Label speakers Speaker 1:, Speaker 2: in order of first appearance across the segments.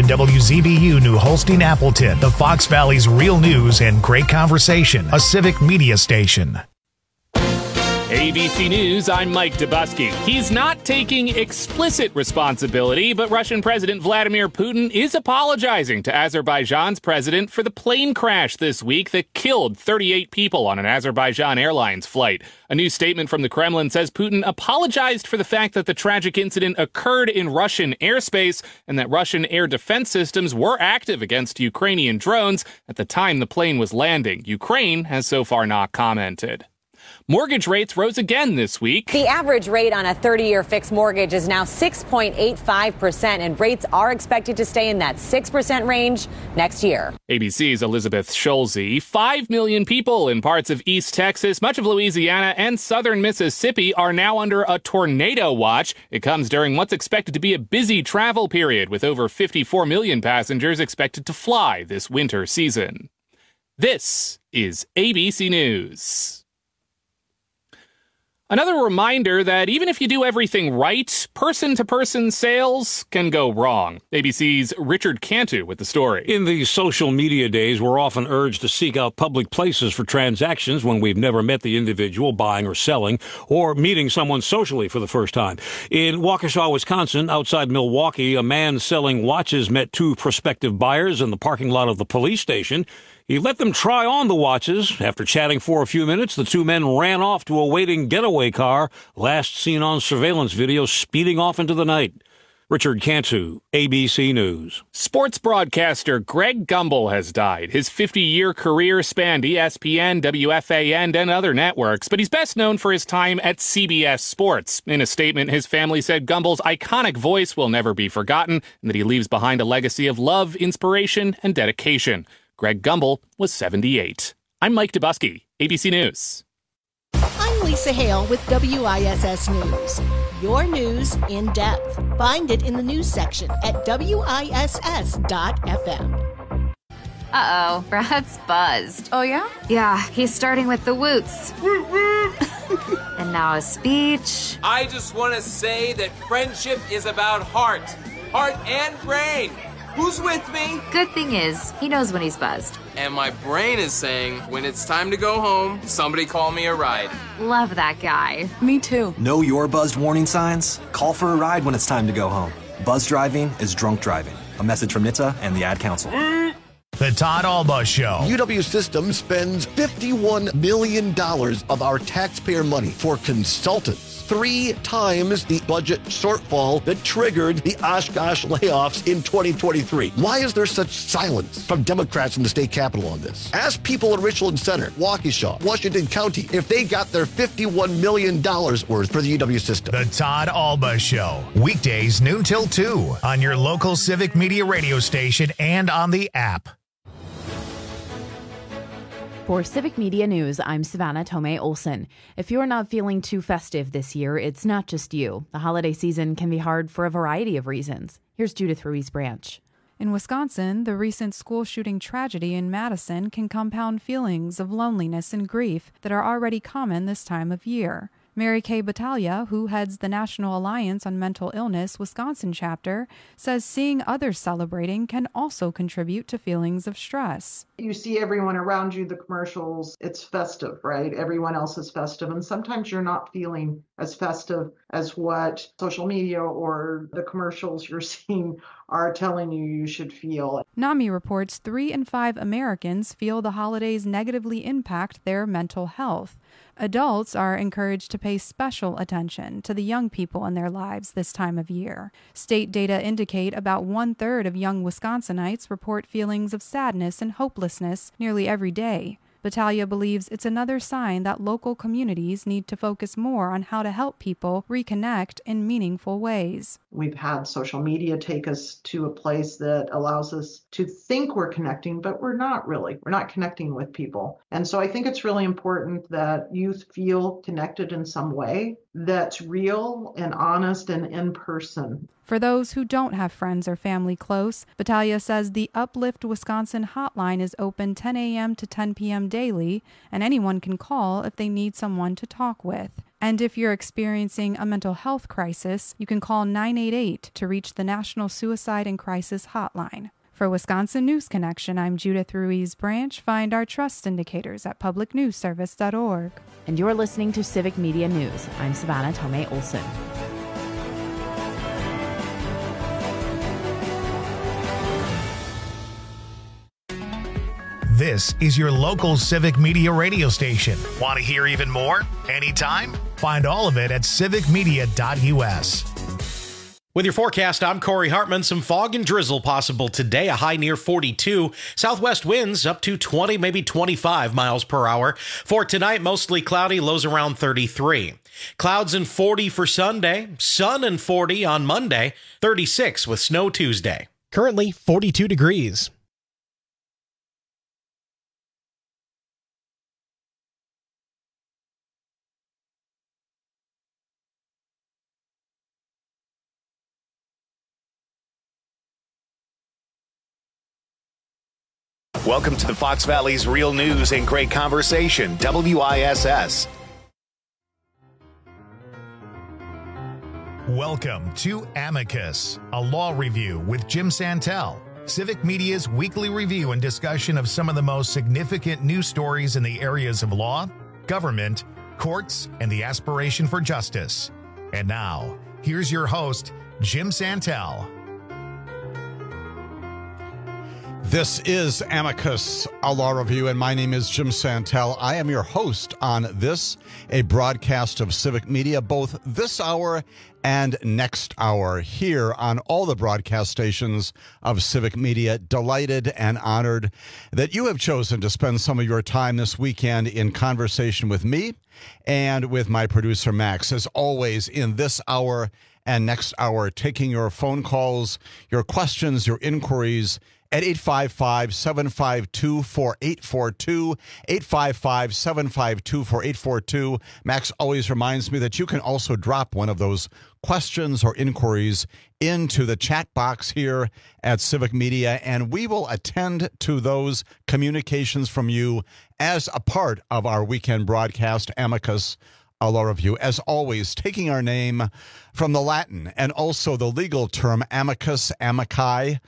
Speaker 1: WZBU New Holstein Appleton, the Fox Valley's real news and great conversation, a civic media station.
Speaker 2: ABC News, I'm Mike Dubusky. He's not taking explicit responsibility, but Russian President Vladimir Putin is apologizing to Azerbaijan's president for the plane crash this week that killed 38 people on an Azerbaijan Airlines flight. A new statement from the Kremlin says Putin apologized for the fact that the tragic incident occurred in Russian airspace and that Russian air defense systems were active against Ukrainian drones at the time the plane was landing. Ukraine has so far not commented. Mortgage rates rose again this week.
Speaker 3: The average rate on a 30-year fixed mortgage is now 6.85%, and rates are expected to stay in that 6% range next year.
Speaker 2: ABC's Elizabeth Schulze. 5 million people in parts of East Texas, much of Louisiana, and southern Mississippi are now under a tornado watch. It comes during what's expected to be a busy travel period, with over 54 million passengers expected to fly this winter season. This is ABC News. Another reminder that even if you do everything right, person-to-person sales can go wrong. ABC's Richard Cantu with the story.
Speaker 4: In these social media days, we're often urged to seek out public places for transactions when we've never met the individual buying or selling, or meeting someone socially for the first time. In Waukesha, Wisconsin, outside Milwaukee, a man selling watches met two prospective buyers in the parking lot of the police station. He let them try on the watches. After chatting for a few minutes, the two men ran off to a waiting getaway car, last seen on surveillance video speeding off into the night. Richard Cantu, ABC News.
Speaker 2: Sports broadcaster Greg Gumbel has died. His 50-year career spanned ESPN, WFAN, and other networks, but he's best known for his time at CBS Sports. In a statement, his family said Gumbel's iconic voice will never be forgotten, and that he leaves behind a legacy of love, inspiration, and dedication. Greg Gumbel was 78. I'm Mike Dubusky, ABC News.
Speaker 5: I'm Lisa Hale with WISS News. Your news in depth. Find it in the news section at WISS.FM.
Speaker 6: Uh-oh, Brad's buzzed.
Speaker 7: Oh, yeah?
Speaker 6: Yeah, he's starting with the woots. And now a speech.
Speaker 8: I just want to say that friendship is about heart and brain. Who's with me?
Speaker 6: Good thing is, he knows when he's buzzed.
Speaker 8: And my brain is saying, when it's time to go home, somebody call me a ride.
Speaker 6: Love that guy.
Speaker 7: Me too.
Speaker 9: Know your buzzed warning signs? Call for a ride when it's time to go home. Buzz driving is drunk driving. A message from NHTSA and the Ad Council.
Speaker 1: The Todd Alba Show.
Speaker 10: UW Systems spends $51 million of our taxpayer money for consultants. 3 times the budget shortfall that triggered the Oshkosh layoffs in 2023. Why is there such silence from Democrats in the state capitol on this? Ask people in Richland Center, Waukesha, Washington County, if they got their $51 million worth for the UW system.
Speaker 1: The Todd Alba Show. Weekdays noon till 2 on your local civic media radio station and on the app.
Speaker 11: For Civic Media News, I'm Savannah Tomei Olson. If you're not feeling too festive this year, it's not just you. The holiday season can be hard for a variety of reasons. Here's Judith Ruiz Branch.
Speaker 12: In Wisconsin, the recent school shooting tragedy in Madison can compound feelings of loneliness and grief that are already common this time of year. Mary Kay Battaglia, who heads the National Alliance on Mental Illness Wisconsin chapter, says seeing others celebrating can also contribute to feelings of stress.
Speaker 13: You see everyone around you, the commercials, it's festive, right? Everyone else is festive. And sometimes you're not feeling as festive as what social media or the commercials you're seeing are telling you you should feel.
Speaker 12: NAMI reports 3 in 5 Americans feel the holidays negatively impact their mental health. Adults are encouraged to pay special attention to the young people in their lives this time of year. State data indicate about 1/3 of young Wisconsinites report feelings of sadness and hopelessness nearly every day. Battaglia believes it's another sign that local communities need to focus more on how to help people reconnect in meaningful ways.
Speaker 13: We've had social media take us to a place that allows us to think we're connecting, but we're not really. We're not connecting with people. And so I think it's really important that youth feel connected in some way that's real and honest and in person.
Speaker 12: For those who don't have friends or family close, Battaglia says the Uplift Wisconsin hotline is open 10 a.m. to 10 p.m. daily, and anyone can call if they need someone to talk with. And if you're experiencing a mental health crisis, you can call 988 to reach the National Suicide and Crisis Hotline. For Wisconsin News Connection, I'm Judith Ruiz Branch. Find our trust indicators at publicnewsservice.org.
Speaker 11: And you're listening to Civic Media News. I'm Savannah Tomei Olson.
Speaker 1: This is your local Civic Media radio station. Want to hear even more? Anytime? Find all of it at civicmedia.us.
Speaker 7: With your forecast, I'm Corey Hartman. Some fog and drizzle possible today, a high near 42. Southwest winds up to 20, maybe 25 miles per hour. For tonight, mostly cloudy, lows around 33. Clouds and 40 for Sunday, sun and 40 on Monday, 36 with snow Tuesday.
Speaker 14: Currently 42 degrees.
Speaker 1: Welcome to the Fox Valley's Real News and Great Conversation, WISS. Welcome to Amicus, a law review with Jim Santel, Civic Media's weekly review and discussion of some of the most significant news stories in the areas of law, government, courts, and the aspiration for justice. And now, here's your host, Jim Santel.
Speaker 15: This is Amicus, a law review, and my name is Jim Santel. I am your host on this, a broadcast of Civic Media, both this hour and next hour, here on all the broadcast stations of Civic Media. Delighted and honored that you have chosen to spend some of your time this weekend in conversation with me and with my producer, Max. As always, in this hour and next hour, taking your phone calls, your questions, your inquiries, at 855-752-4842, 855-752-4842. Max always reminds me that you can also drop one of those questions or inquiries into the chat box here at Civic Media, and we will attend to those communications from you as a part of our weekend broadcast, Amicus, a law review. As always, taking our name from the Latin and also the legal term amicus, amici,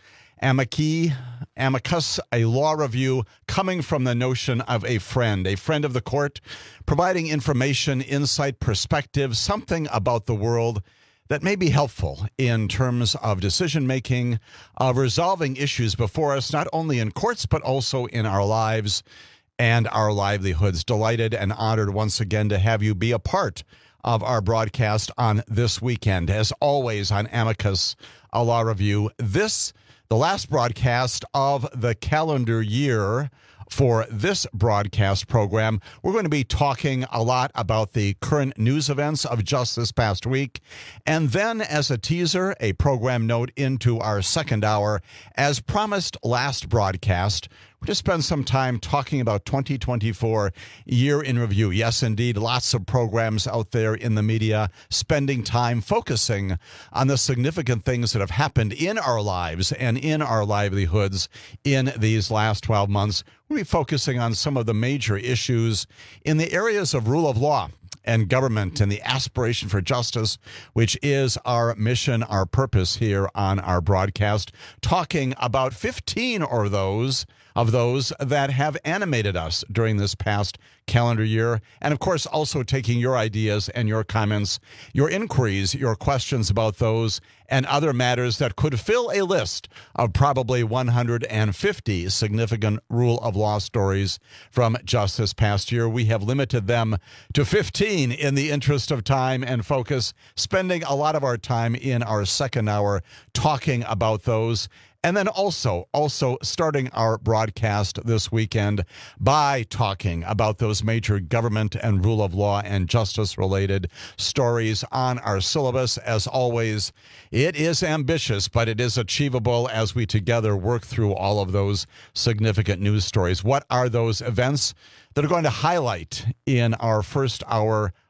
Speaker 15: amicus, a law review coming from the notion of a friend of the court, providing information, insight, perspective, something about the world that may be helpful in terms of decision-making, of resolving issues before us, not only in courts, but also in our lives and our livelihoods. Delighted and honored once again to have you be a part of our broadcast on this weekend. As always on Amicus, a law review, this the last broadcast of the calendar year for this broadcast program. We're going to be talking a lot about the current news events of just this past week. And then, as a teaser, a program note into our second hour. As promised last broadcast, we're going to spend some time talking about 2024 year in review. Yes, indeed, lots of programs out there in the media spending time focusing on the significant things that have happened in our lives and in our livelihoods in these last 12 months. We'll be focusing on some of the major issues in the areas of rule of law and government and the aspiration for justice, which is our mission, our purpose here on our broadcast, talking about 15 of those that have animated us during this past calendar year. And of course, also taking your ideas and your comments, your inquiries, your questions about those and other matters that could fill a list of probably 150 significant rule of law stories from just this past year. We have limited them to 15 in the interest of time and focus, spending a lot of our time in our second hour talking about those. And then also starting our broadcast this weekend by talking about those major government and rule of law and justice related stories on our syllabus. As always, it is ambitious, but it is achievable as we together work through all of those significant news stories. What are those events that are going to highlight in our first hour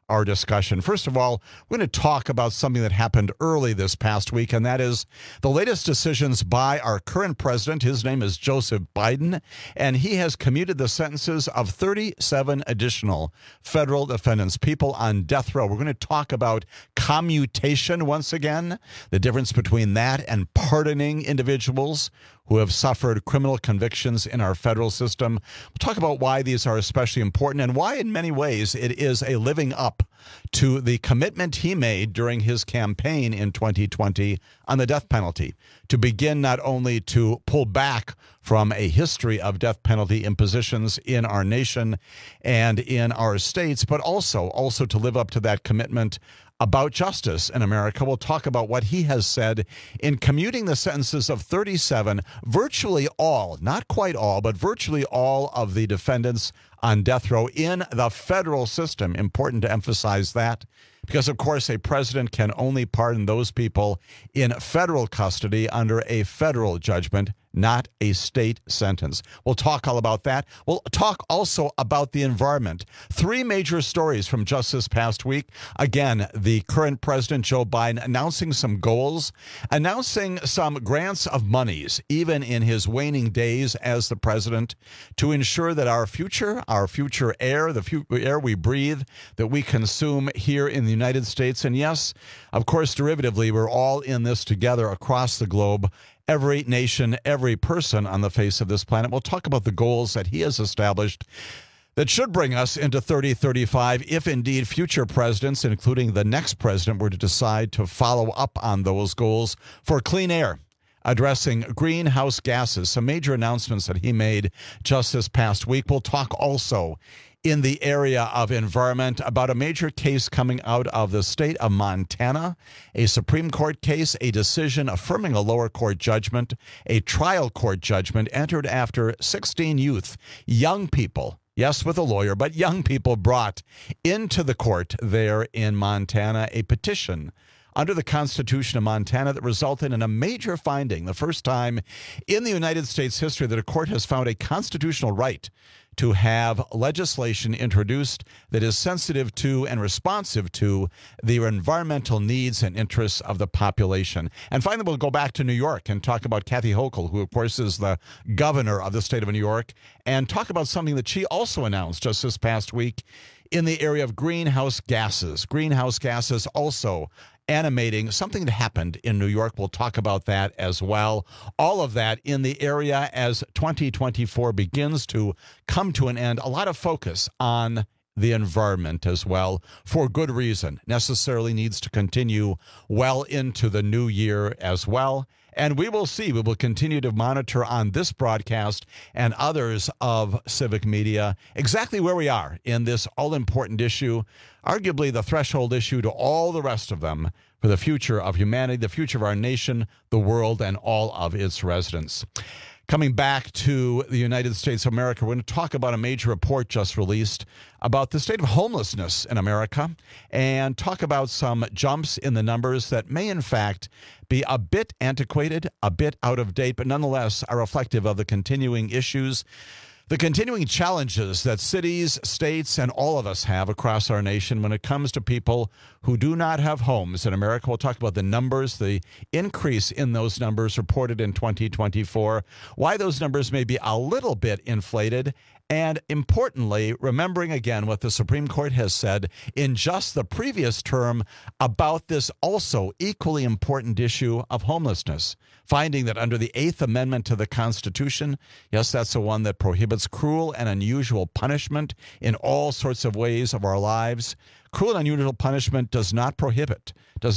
Speaker 15: our discussion. First of all, we're going to talk about something that happened early this past week, and that is the latest decisions by our current president. His name is Joseph Biden, and he has commuted the sentences of 37 additional federal defendants, people on death row. We're going to talk about commutation once again, the difference between that and pardoning individuals who have suffered criminal convictions in our federal system. We'll talk about why these are especially important and why, in many ways, it is a living up to the commitment he made during his campaign in 2020 on the death penalty, to begin not only to pull back from a history of death penalty impositions in our nation and in our states, but also to live up to that commitment about justice in America. We'll talk about what he has said in commuting the sentences of 37, virtually all, not quite all, but virtually all of the defendants on death row in the federal system. Important to emphasize that, because, of course, a president can only pardon those people in federal custody under a federal judgment, not a state sentence. We'll talk all about that. We'll talk also about the environment. 3 major stories from just this past week. Again, the current president, Joe Biden, announcing some goals, announcing some grants of monies, even in his waning days as the president, to ensure that our future air, the air we breathe, that we consume here in the United States, and yes, of course, derivatively, we're all in this together across the globe. Every nation, every person on the face of this planet. We'll talk about the goals that he has established that should bring us into 3035 if indeed future presidents, including the next president, were to decide to follow up on those goals for clean air, addressing greenhouse gases, some major announcements that he made just this past week. We'll talk also in the area of environment about a major case coming out of the state of Montana, a Supreme Court case, a decision affirming a lower court judgment, a trial court judgment entered after 16 young people, yes, with a lawyer, but young people brought into the court there in Montana a petition under the Constitution of Montana that resulted in a major finding, the first time in the United States history that a court has found a constitutional right to have legislation introduced that is sensitive to and responsive to the environmental needs and interests of the population. And finally, we'll go back to New York and talk about Kathy Hochul, who, of course, is the governor of the state of New York, and talk about something that she also announced just this past week in the area of greenhouse gases. Greenhouse gases also animating something that happened in New York. We'll talk about that as well. All of that in the area as 2024 begins to come to an end. A lot of focus on the environment as well, for good reason. Necessarily needs to continue well into the new year as well. And we will see. We will continue to monitor on this broadcast and others of Civic Media exactly where we are in this all-important issue, arguably the threshold issue to all the rest of them for the future of humanity, the future of our nation, the world, and all of its residents. Coming back to the United States of America, we're going to talk about a major report just released about the state of homelessness in America and talk about some jumps in the numbers that may, in fact, be a bit antiquated, a bit out of date, but nonetheless are reflective of the continuing issues, the continuing challenges that cities, states, and all of us have across our nation when it comes to people who do not have homes in America. We'll talk about the numbers, the increase in those numbers reported in 2024, why those numbers may be a little bit inflated, and importantly, remembering again what the Supreme Court has said in just the previous term about this also equally important issue of homelessness, finding that under the 8th Amendment to the Constitution, yes, that's the one that prohibits cruel and unusual punishment in all sorts of ways of our lives. Cruel and unusual punishment does not prohibit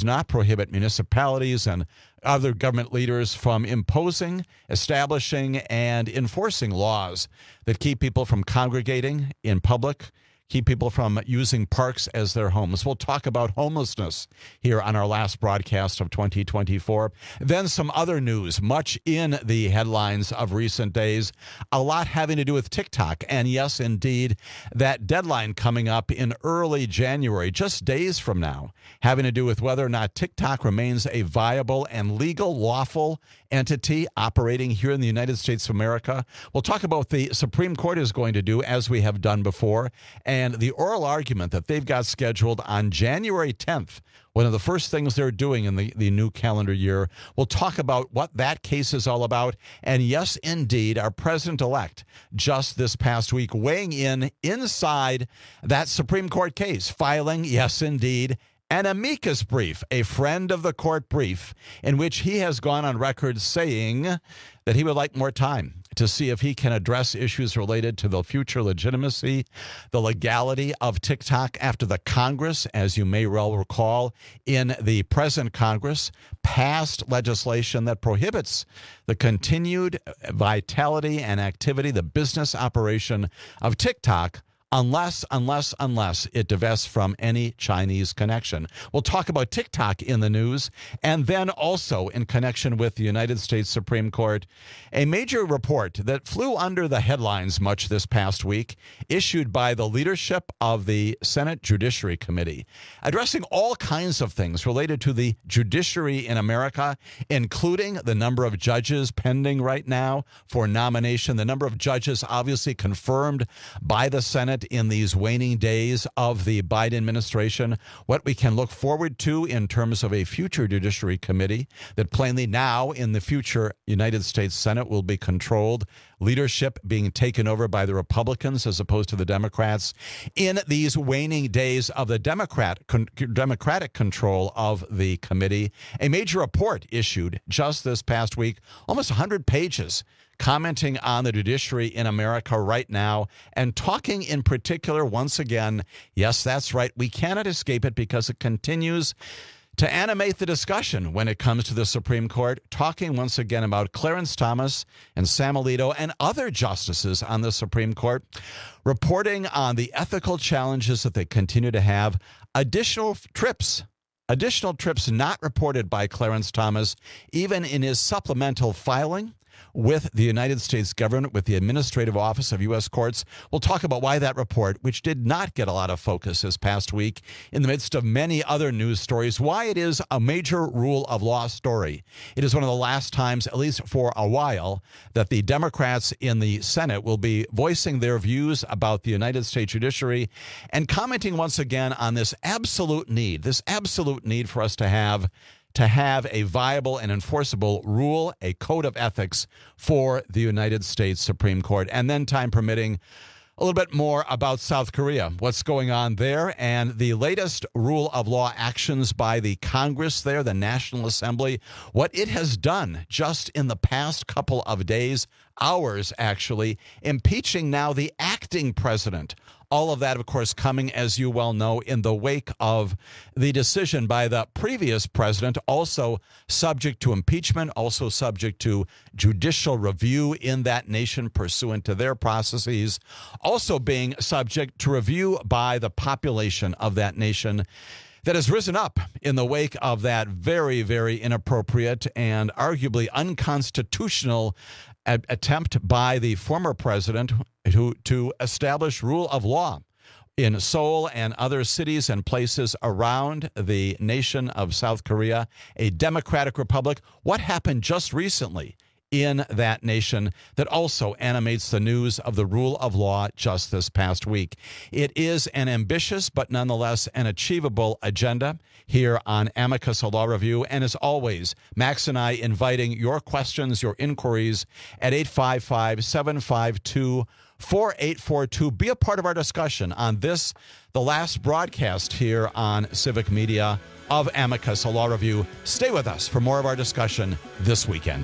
Speaker 15: municipalities and other government leaders from imposing, establishing, and enforcing laws that keep people from congregating in public, keep people from using parks as their homes. We'll talk about homelessness here on our last broadcast of 2024. Then some other news, much in the headlines of recent days, a lot having to do with TikTok. And yes, indeed, that deadline coming up in early January, just days from now, having to do with whether or not TikTok remains a viable and legal, lawful, entity operating here in the United States of America. We'll talk about what the Supreme Court is going to do, as we have done before, and the oral argument that they've got scheduled on January 10th, one of the first things they're doing in the new calendar year. We'll talk about what that case is all about. And yes, indeed, our president-elect just this past week weighing in inside that Supreme Court case, filing, yes, indeed, an amicus brief, a friend of the court brief, in which he has gone on record saying that he would like more time to see if he can address issues related to the future legitimacy, the legality of TikTok after the Congress, as you may well recall, in the present Congress, passed legislation that prohibits the continued vitality and activity, the business operation of TikTok, unless it divests from any Chinese connection. We'll talk about TikTok in the news, and then also in connection with the United States Supreme Court, a major report that flew under the headlines much this past week, issued by the leadership of the Senate Judiciary Committee, addressing all kinds of things related to the judiciary in America, including the number of judges pending right now for nomination, the number of judges obviously confirmed by the Senate in these waning days of the Biden administration, what we can look forward to in terms of a future Judiciary Committee that plainly now in the future United States Senate will be controlled, leadership being taken over by the Republicans as opposed to the Democrats, in these waning days of the Democratic control of the committee. A major report issued just this past week, almost 100 pages, commenting on the judiciary in America right now and talking in particular, once again, yes, that's right, we cannot escape it because it continues to animate the discussion when it comes to the Supreme Court, talking once again about Clarence Thomas and Sam Alito and other justices on the Supreme Court, reporting on the ethical challenges that they continue to have, additional trips not reported by Clarence Thomas, even in his supplemental filing with the United States government, with the Administrative Office of U.S. Courts. We'll talk about why that report, which did not get a lot of focus this past week in the midst of many other news stories, why it is a major rule of law story. It is one of the last times, at least for a while, that the Democrats in the Senate will be voicing their views about the United States judiciary and commenting once again on this absolute need for us to have a viable and enforceable rule, a code of ethics for the United States Supreme Court. And then, time permitting, a little bit more about South Korea, what's going on there, and the latest rule of law actions by the Congress there, the National Assembly, what it has done just in the past couple of days, hours actually, impeaching now the acting president. All of that, of course, coming, as you well know, in the wake of the decision by the previous president, also subject to impeachment, also subject to judicial review in that nation pursuant to their processes, also being subject to review by the population of that nation that has risen up in the wake of that very, very inappropriate and arguably unconstitutional attempt by the former president to establish rule of law in Seoul and other cities and places around the nation of South Korea, a democratic republic. What happened just recently in that nation that also animates the news of the rule of law just this past week? It is an ambitious but nonetheless an achievable agenda here on Amicus, a Law Review. And as always, Max and I inviting your questions, your inquiries at 855-752-4842. Be a part of our discussion on this, the last broadcast here on Civic Media of Amicus, a Law Review. Stay with us for more of our discussion this weekend.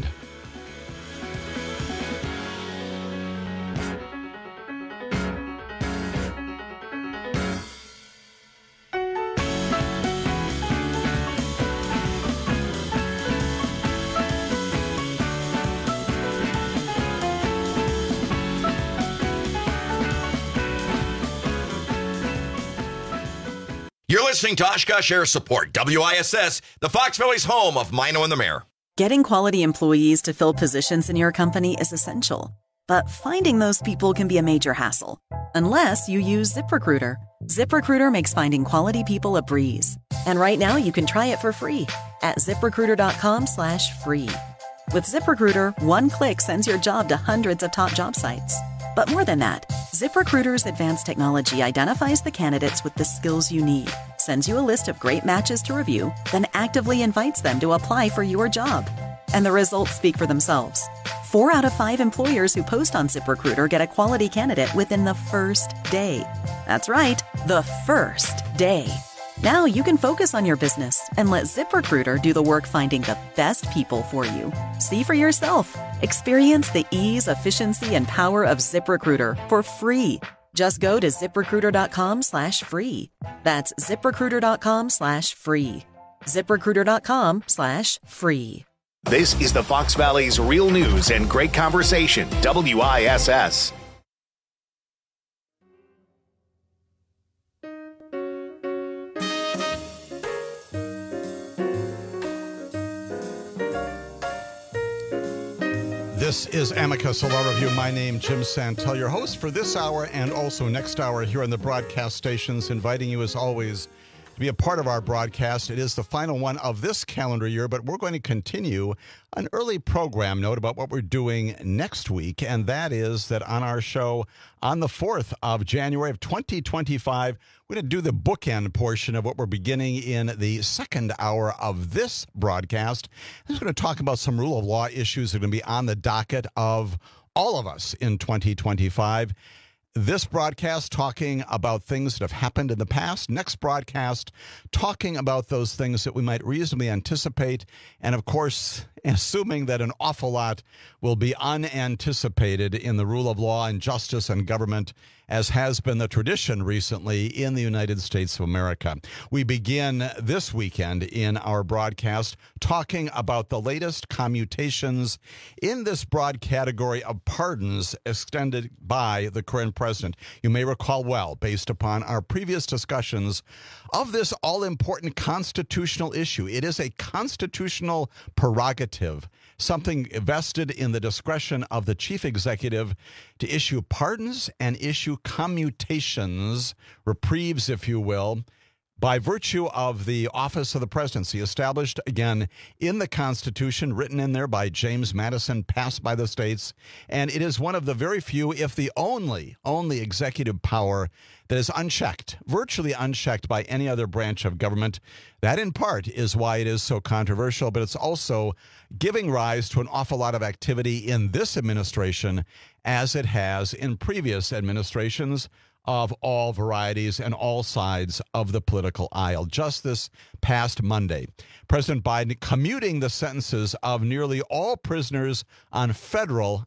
Speaker 16: You're listening to Oshkosh Air Support, WISS, the Fox Valley's home of Mino and the Mayor.
Speaker 17: Getting quality employees to fill positions in your company is essential, but finding those people can be a major hassle, unless you use ZipRecruiter. ZipRecruiter makes finding quality people a breeze. And right now you can try it for free at ZipRecruiter.com/free. With ZipRecruiter, one click sends your job to hundreds of top job sites. But more than that, ZipRecruiter's advanced technology identifies the candidates with the skills you need, sends you a list of great matches to review, then actively invites them to apply for your job. And the results speak for themselves. 4 out of 5 employers who post on ZipRecruiter get a quality candidate within the first day. That's right, the first day. Now you can focus on your business and let ZipRecruiter do the work finding the best people for you. See for yourself. Experience the ease, efficiency, and power of ZipRecruiter for free. Just go to ZipRecruiter.com/free. That's ZipRecruiter.com/free. ZipRecruiter.com/free.
Speaker 1: This is the Fox Valley's real news and great conversation, WISS.
Speaker 15: This is Amicus, a law review. My name, Jim Santel, your host for this hour and also next hour here on the broadcast stations, inviting you as always to be a part of our broadcast. It is the final one of this calendar year, but we're going to continue an early program note about what we're doing next week, and that is that on our show on the 4th of January of 2025, we're going to do the bookend portion of what we're beginning in the second hour of this broadcast. I'm just going to talk about some rule of law issues that are going to be on the docket of all of us in 2025. This broadcast talking about things that have happened in the past. Next broadcast talking about those things that we might reasonably anticipate. And of course, assuming that an awful lot will be unanticipated in the rule of law and justice and government, as has been the tradition recently in the United States of America. We begin this weekend in our broadcast talking about the latest commutations in this broad category of pardons extended by the current president. You may recall well, based upon our previous discussions of this all-important constitutional issue. It is a constitutional prerogative, something vested in the discretion of the chief executive to issue pardons and issue commutations, reprieves, if you will, by virtue of the office of the presidency, established, again, in the Constitution, written in there by James Madison, passed by the states. And it is one of the very few, if the only executive power that is unchecked, virtually unchecked by any other branch of government. That, in part, is why it is so controversial, but it's also giving rise to an awful lot of activity in this administration, as it has in previous administrations of all varieties and all sides of the political aisle. Just this past Monday, President Biden commuting the sentences of nearly all prisoners on federal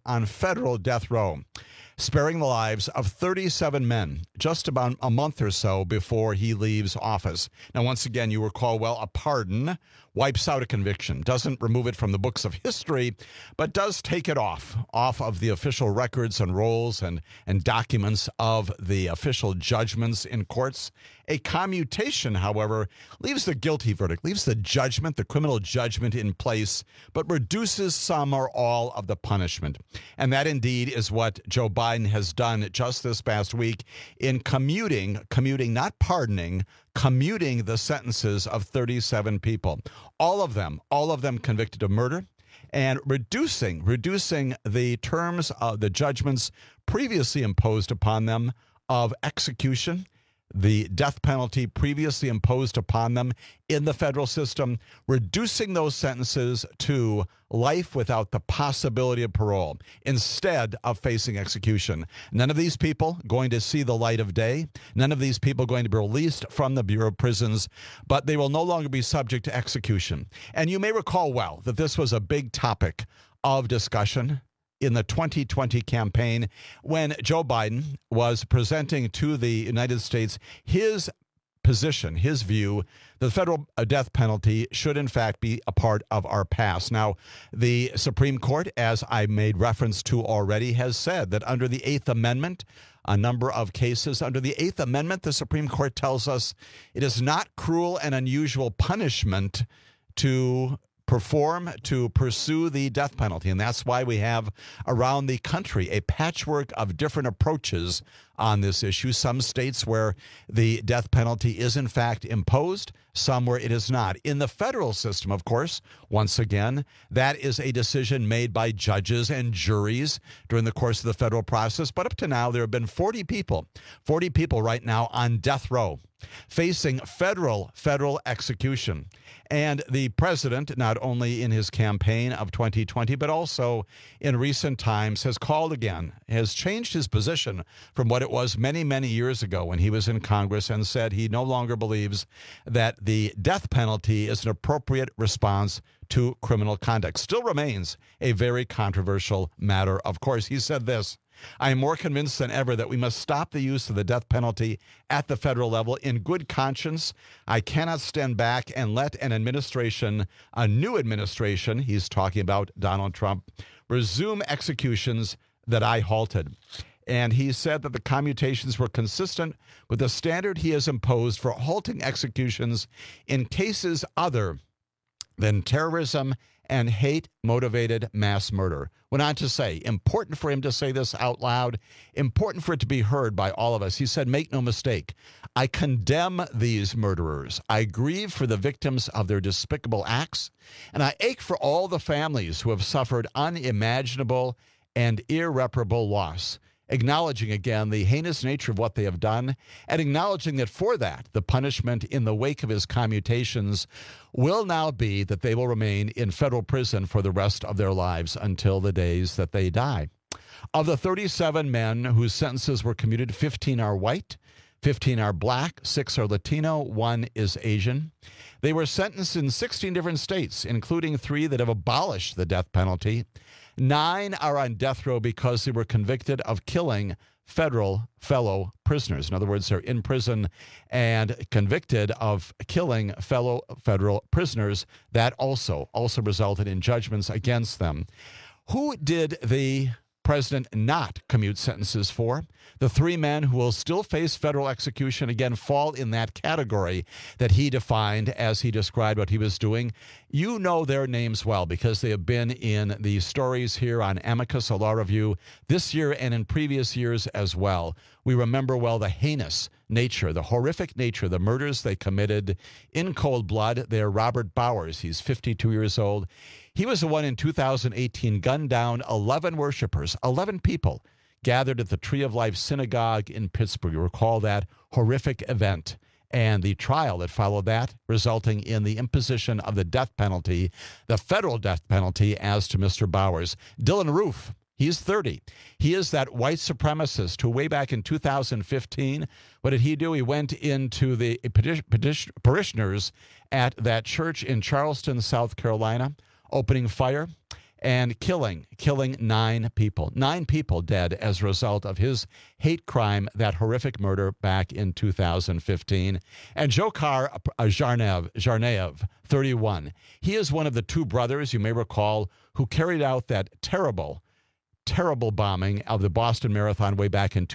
Speaker 15: death row, sparing the lives of 37 men just about a month or so before he leaves office. Now, once again, you recall well, a pardon wipes out a conviction, doesn't remove it from the books of history, but does take it off of the official records and rolls and documents of the official judgments in courts. A commutation, however, leaves the guilty verdict, leaves the judgment, the criminal judgment in place, but reduces some or all of the punishment. And that indeed is what Joe Biden has done just this past week in commuting, not pardoning, commuting the sentences of 37 people. All of them convicted of murder, and reducing the terms of the judgments previously imposed upon them of execution, the death penalty previously imposed upon them in the federal system, reducing those sentences to life without the possibility of parole instead of facing execution. None of these people going to see the light of day. None of these people going to be released from the Bureau of Prisons, but they will no longer be subject to execution. And you may recall well that this was a big topic of discussion in the 2020 campaign when Joe Biden was presenting to the United States his position, his view, the federal death penalty should in fact be a part of our past. Now, the Supreme Court, as I made reference to already, has said that under the Eighth Amendment, a number of cases under the Eighth Amendment, the Supreme Court tells us it is not cruel and unusual punishment to pursue the death penalty. And that's why we have around the country a patchwork of different approaches on this issue. Some states where the death penalty is in fact imposed, some where it is not. In the federal system, of course, once again, that is a decision made by judges and juries during the course of the federal process. But up to now, there have been 40 people right now on death row facing federal execution. And the president, not only in his campaign of 2020, but also in recent times, has changed his position from what it was many, many years ago when he was in Congress, and said he no longer believes that the death penalty is an appropriate response to criminal conduct. Still remains a very controversial matter. Of course, he said this: I am more convinced than ever that we must stop the use of the death penalty at the federal level. In good conscience, I cannot stand back and let a new administration, he's talking about Donald Trump, resume executions that I halted. And he said that the commutations were consistent with the standard he has imposed for halting executions in cases other than terrorism and hate-motivated mass murder. Went on to say, important for him to say this out loud, important for it to be heard by all of us. He said, make no mistake, I condemn these murderers. I grieve for the victims of their despicable acts, and I ache for all the families who have suffered unimaginable and irreparable loss. Acknowledging again the heinous nature of what they have done, and acknowledging that for that, the punishment in the wake of his commutations will now be that they will remain in federal prison for the rest of their lives until the days that they die. Of the 37 men whose sentences were commuted, 15 are white, 15 are black, 6 are Latino, 1 is Asian. They were sentenced in 16 different states, including 3 that have abolished the death penalty. 9 are on death row because they were convicted of killing fellow prisoners. In other words, they're in prison and convicted of killing fellow federal prisoners. That also resulted in judgments against them. Who did the president not commute sentences for? The 3 men who will still face federal execution, again, fall in that category that he defined as he described what he was doing. You know their names well because they have been in the stories here on Amicus, a law review, this year and in previous years as well. We remember well the heinous nature, the horrific nature, the murders they committed in cold blood. They're Robert Bowers. He's 52 years old. He was the one in 2018 gunned down 11 worshipers, 11 people gathered at the Tree of Life Synagogue in Pittsburgh. You recall that horrific event and the trial that followed that, resulting in the imposition of the death penalty, the federal death penalty, as to Mr. Bowers. Dylan Roof, he's 30. He is that white supremacist who way back in 2015, what did he do? He went into the parishioners at that church in Charleston, South Carolina, opening fire and killing 9 people. 9 people dead as a result of his hate crime, that horrific murder back in 2015. And Dzhokhar Tsarnaev, 31. He is one of the 2 brothers, you may recall, who carried out that terrible bombing of the Boston Marathon way back in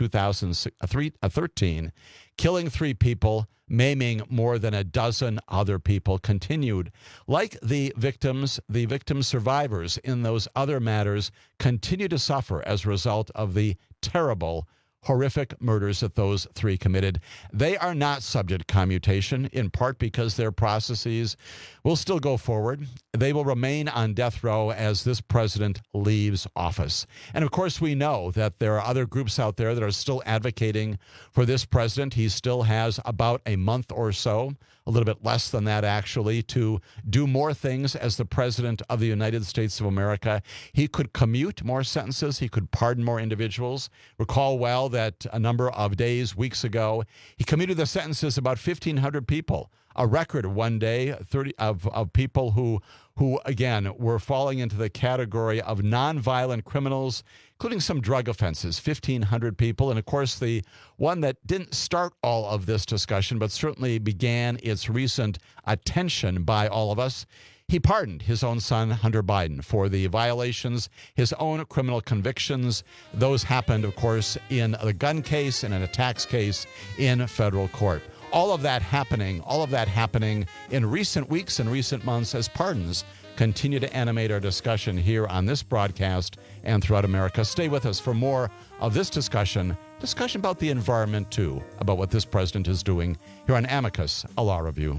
Speaker 15: 2013, killing 3 people, maiming more than a dozen other people. Continued, like the victims survivors in those other matters, continue to suffer as a result of the terrible, horrific murders that those 3 committed. They are not subject to commutation, in part because their processes will still go forward. They will remain on death row as this president leaves office. And of course, we know that there are other groups out there that are still advocating for this president. He still has about a month or so, a little bit less than that actually, to do more things as the president of the United States of America. He could commute more sentences. He could pardon more individuals. Recall well that a number of days, weeks ago, he commuted the sentences of about 1,500 people, a record one day, 30 of people who again were falling into the category of nonviolent criminals, including some drug offenses, 1,500 people. And of course, the one that didn't start all of this discussion, but certainly began its recent attention by all of us, he pardoned his own son, Hunter Biden, for the violations, his own criminal convictions. Those happened, of course, in a gun case and an attacks case in federal court. All of that happening in recent weeks and recent months as pardons continue to animate our discussion here on this broadcast and throughout America. Stay with us for more of this discussion about the environment too, about what this president is doing here on Amicus, a law review.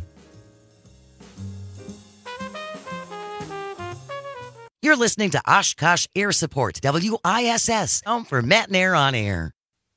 Speaker 18: You're listening to Oshkosh Air Support, WISS, home for Matt and Air on Air.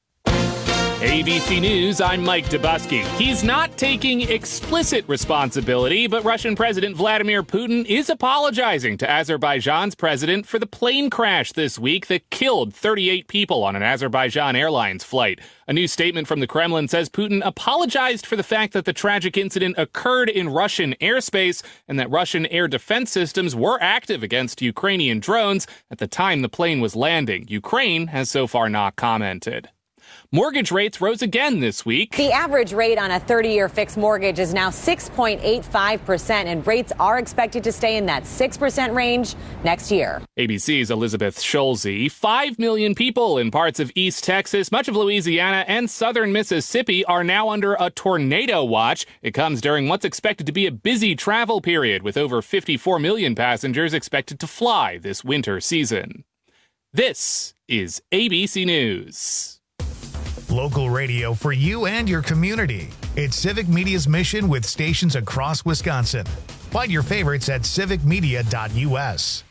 Speaker 2: ABC News, I'm Mike Dubusky. He's not taking explicit responsibility, but Russian President Vladimir Putin is apologizing to Azerbaijan's president for the plane crash this week that killed 38 people on an Azerbaijan Airlines flight. A new statement from the Kremlin says Putin apologized for the fact that the tragic incident occurred in Russian airspace and that Russian air defense systems were active against Ukrainian drones at the time the plane was landing. Ukraine has so far not commented. Mortgage rates rose again this week.
Speaker 3: The average rate on a 30-year fixed mortgage is now 6.85%, and rates are expected to stay in that 6% range next year.
Speaker 2: ABC's Elizabeth Schulze. 5 million people in parts of East Texas, much of Louisiana, and southern Mississippi are now under a tornado watch. It comes during what's expected to be a busy travel period, with over 54 million passengers expected to fly this winter season. This is ABC News.
Speaker 1: Local radio for you and your community. It's Civic Media's mission with stations across Wisconsin. Find your favorites at civicmedia.us.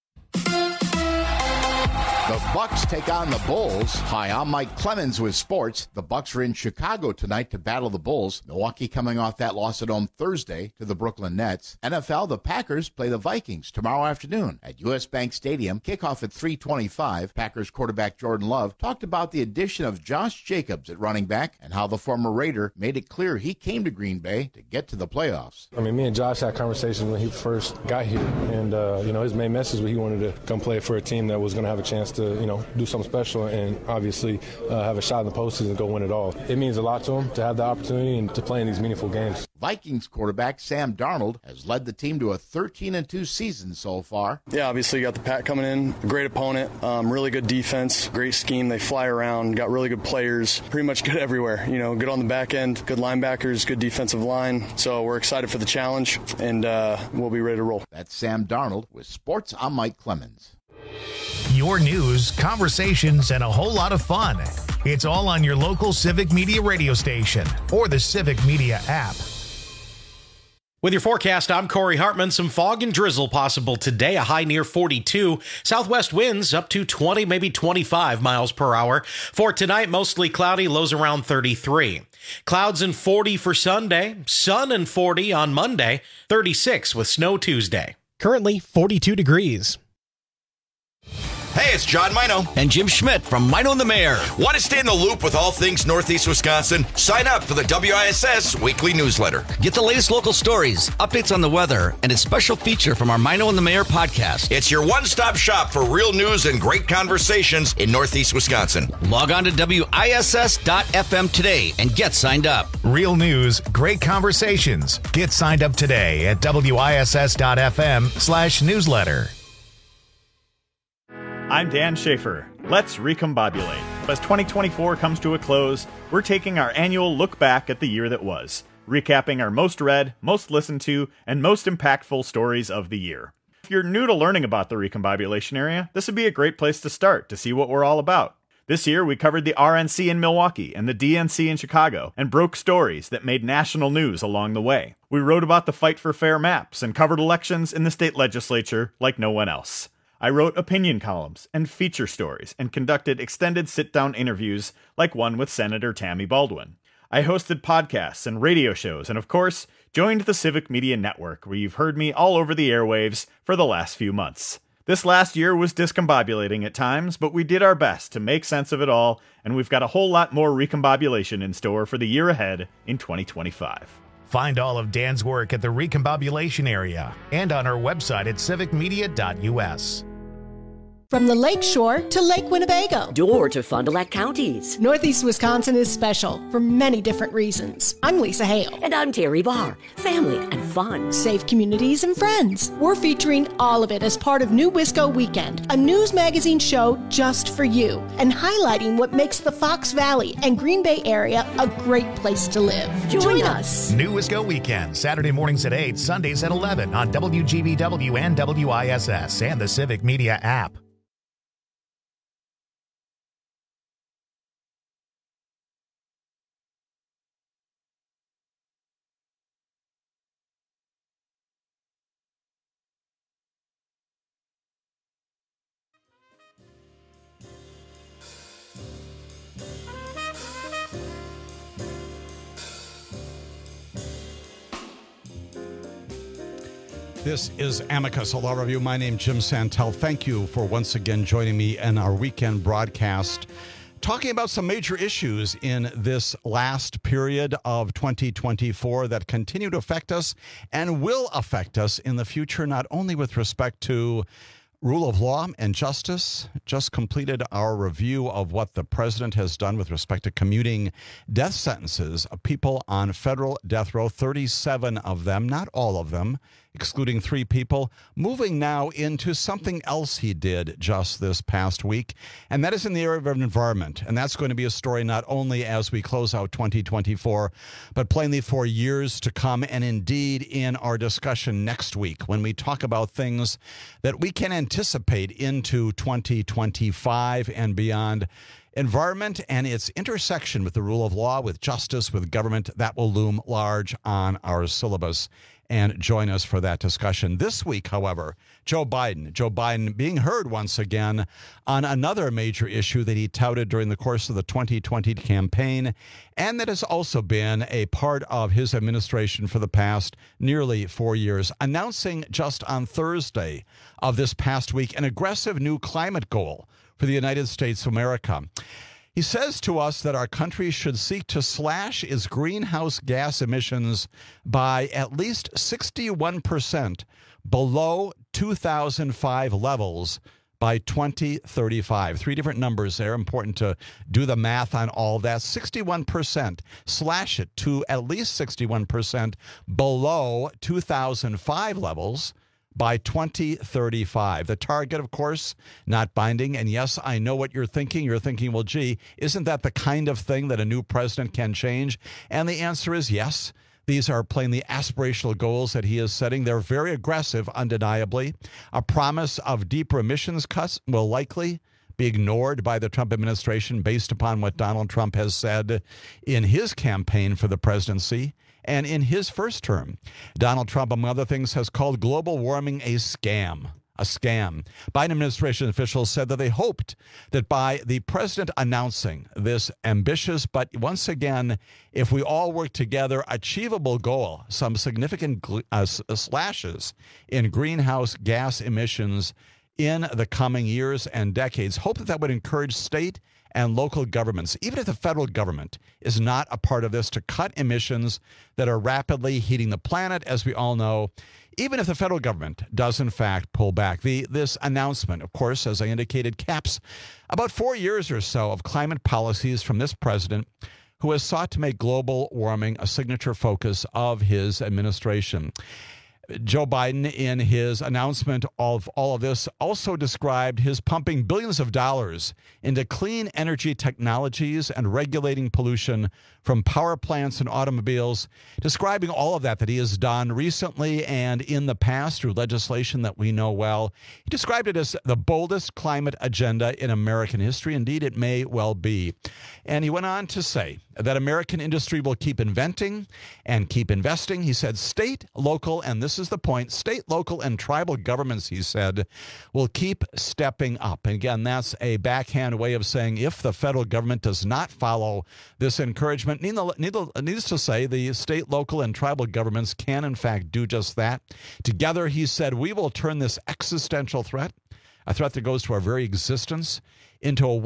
Speaker 19: The Bucks take on the Bulls. Hi, I'm Mike Clemens with sports. The Bucks are in Chicago tonight to battle the Bulls. Milwaukee coming off that loss at home Thursday to the Brooklyn Nets. NFL, the Packers play the Vikings tomorrow afternoon at US Bank Stadium. Kickoff at 3:25. Packers quarterback Jordan Love talked about the addition of Josh Jacobs at running back and how the former Raider made it clear he came to Green Bay to get to the playoffs.
Speaker 20: I mean, me and Josh had conversations when he first got here, and his main message was he wanted to come play for a team that was going to have a chance to do something special and obviously have a shot in the postseason and go win it all. It means a lot to him to have the opportunity and to play in these meaningful games.
Speaker 19: Vikings quarterback Sam Darnold has led the team to a 13-2 season so far.
Speaker 21: Yeah, obviously you got the Pack coming in, a great opponent, really good defense, great scheme. They fly around, got really good players, pretty much good everywhere. Good on the back end, good linebackers, good defensive line. So we're excited for the challenge, and we'll be ready to roll.
Speaker 19: That's Sam Darnold with Sports. I'm Mike Clemens.
Speaker 1: Your news, conversations, and a whole lot of fun. It's all on your local Civic Media radio station or the Civic Media app.
Speaker 7: With your forecast, I'm Corey Hartman. Some fog and drizzle possible today, a high near 42. Southwest winds up to 20, maybe 25 miles per hour. For tonight, mostly cloudy, lows around 33. Clouds and 40 for Sunday, sun and 40 on Monday, 36 with snow Tuesday.
Speaker 14: Currently 42 degrees.
Speaker 16: Hey, it's John Mino.
Speaker 22: And Jim Schmidt from Mino and the Mayor.
Speaker 16: Want to stay in the loop with all things Northeast Wisconsin? Sign up for the WISS weekly newsletter.
Speaker 22: Get the latest local stories, updates on the weather, and a special feature from our Mino and the Mayor podcast.
Speaker 16: It's your one-stop shop for real news and great conversations in Northeast Wisconsin.
Speaker 22: Log on to WISS.FM today and get signed up.
Speaker 1: Real news, great conversations. Get signed up today at WISS.FM/newsletter.
Speaker 23: I'm Dan Schaefer. Let's recombobulate. As 2024 comes to a close, we're taking our annual look back at the year that was, recapping our most read, most listened to, and most impactful stories of the year. If you're new to learning about the recombobulation area, this would be a great place to start to see what we're all about. This year, we covered the RNC in Milwaukee and the DNC in Chicago and broke stories that made national news along the way. We wrote about the fight for fair maps and covered elections in the state legislature like no one else. I wrote opinion columns and feature stories and conducted extended sit-down interviews like one with Senator Tammy Baldwin. I hosted podcasts and radio shows and, of course, joined the Civic Media Network, where you've heard me all over the airwaves for the last few months. This last year was discombobulating at times, but we did our best to make sense of it all, and we've got a whole lot more recombobulation in store for the year ahead in 2025.
Speaker 1: Find all of Dan's work at the recombobulation area and on our website at civicmedia.us.
Speaker 4: From the Lake Shore to Lake Winnebago.
Speaker 5: Door to Fond du Lac counties.
Speaker 4: Northeast Wisconsin is special for many different reasons. I'm Lisa Hale.
Speaker 5: And I'm Terry Barr. Family and fun.
Speaker 4: Safe communities and friends. We're featuring all of it as part of New Wisco Weekend, a news magazine show just for you, and highlighting what makes the Fox Valley and Green Bay area a great place to live. Join us.
Speaker 1: New Wisco Weekend, Saturday mornings at 8, Sundays at 11 on WGBW and WISS and the Civic Media app.
Speaker 15: This is Amicus, a law review. My name's Jim Santel. Thank you for once again joining me in our weekend broadcast, talking about some major issues in this last period of 2024 that continue to affect us and will affect us in the future, not only with respect to rule of law and justice. Just completed our review of what the president has done with respect to commuting death sentences of people on federal death row, 37 of them, not all of them, excluding 3 people, moving now into something else he did just this past week, and that is in the area of environment. And that's going to be a story not only as we close out 2024, but plainly for years to come, and indeed in our discussion next week when we talk about things that we can anticipate into 2025 and beyond. Environment and its intersection with the rule of law, with justice, with government, that will loom large on our syllabus. And join us for that discussion. This week, however, Joe Biden being heard once again on another major issue that he touted during the course of the 2020 campaign, and that has also been a part of his administration for the past nearly 4 years, announcing just on Thursday of this past week an aggressive new climate goal for the United States of America. He says to us that our country should seek to slash its greenhouse gas emissions by at least 61% below 2005 levels by 2035. 3 different numbers there. Important to do the math on all that. 61%. Slash it to at least 61% below 2005 levels by 2035. The target, of course, not binding. And yes, I know what you're thinking. You're thinking, well, gee, isn't that the kind of thing that a new president can change? And the answer is yes. These are plainly aspirational goals that he is setting. They're very aggressive, undeniably. A promise of deeper emissions cuts will likely be ignored by the Trump administration based upon what Donald Trump has said in his campaign for the presidency. And in his first term, Donald Trump, among other things, has called global warming a scam. A scam. Biden administration officials said that they hoped that by the president announcing this ambitious, but once again, if we all work together, achievable goal, some significant slashes in greenhouse gas emissions in the coming years and decades, hope that would encourage state and local governments, even if the federal government is not a part of this, to cut emissions that are rapidly heating the planet, as we all know, even if the federal government does, in fact, pull back. This announcement, of course, as I indicated, caps about 4 years or so of climate policies from this president, who has sought to make global warming a signature focus of his administration. Joe Biden, in his announcement of all of this, also described his pumping billions of dollars into clean energy technologies and regulating pollution from power plants and automobiles, describing all of that he has done recently and in the past through legislation that we know well. He described it as the boldest climate agenda in American history. Indeed, it may well be. And he went on to say that American industry will keep inventing and keep investing. He said state, local, and this is the point, state, local, and tribal governments, he said, will keep stepping up. And again, that's a backhand way of saying if the federal government does not follow this encouragement, needless to say, the state, local, and tribal governments can, in fact, do just that. Together, he said, we will turn this existential threat, a threat that goes to our very existence, into a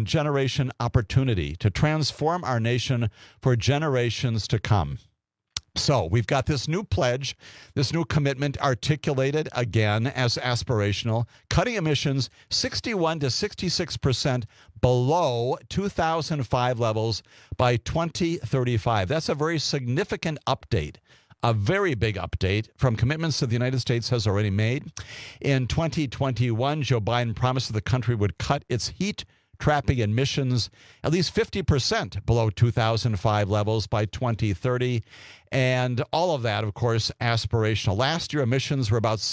Speaker 15: once-in-a-generation opportunity to transform our nation for generations to come. So we've got this new pledge, this new commitment articulated again as aspirational, cutting emissions 61 to 66% below 2005 levels by 2035. That's a very significant update. A very big update from commitments that the United States has already made. In 2021, Joe Biden promised that the country would cut its heat trapping emissions at least 50% below 2005 levels by 2030. And all of that, of course, aspirational. Last year, emissions were about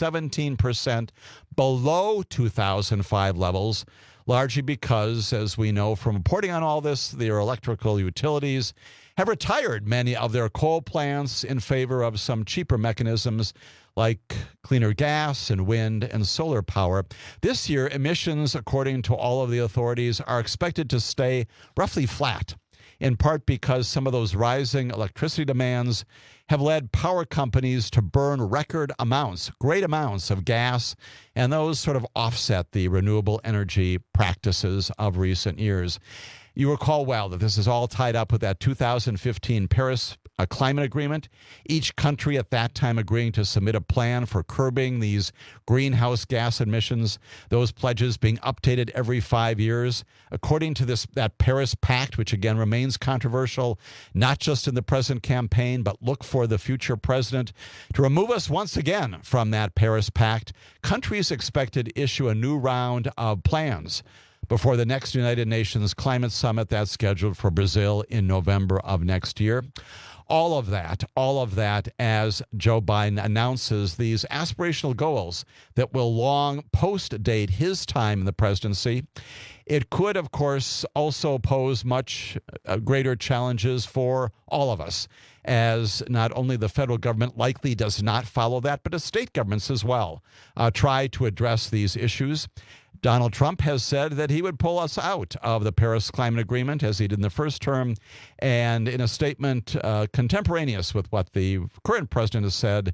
Speaker 15: 17% below 2005 levels, largely because, as we know from reporting on all this, their electrical utilities have retired many of their coal plants in favor of some cheaper mechanisms like cleaner gas and wind and solar power. This year, emissions, according to all of the authorities, are expected to stay roughly flat, in part because some of those rising electricity demands have led power companies to burn record amounts, great amounts of gas, and those sort of offset the renewable energy practices of recent years. You recall well that this is all tied up with that 2015 Paris climate agreement, each country at that time agreeing to submit a plan for curbing these greenhouse gas emissions, those pledges being updated every 5 years. According to that Paris Pact, which again remains controversial, not just in the present campaign, but look for the future president to remove us once again from that Paris Pact, countries expected to issue a new round of plans before the next United Nations Climate Summit that's scheduled for Brazil in November of next year. All of that as Joe Biden announces these aspirational goals that will long post-date his time in the presidency. It could, of course, also pose much greater challenges for all of us, as not only the federal government likely does not follow that, but the state governments as well try to address these issues. Donald Trump has said that he would pull us out of the Paris Climate Agreement, as he did in the first term. And in a statement contemporaneous with what the current president has said,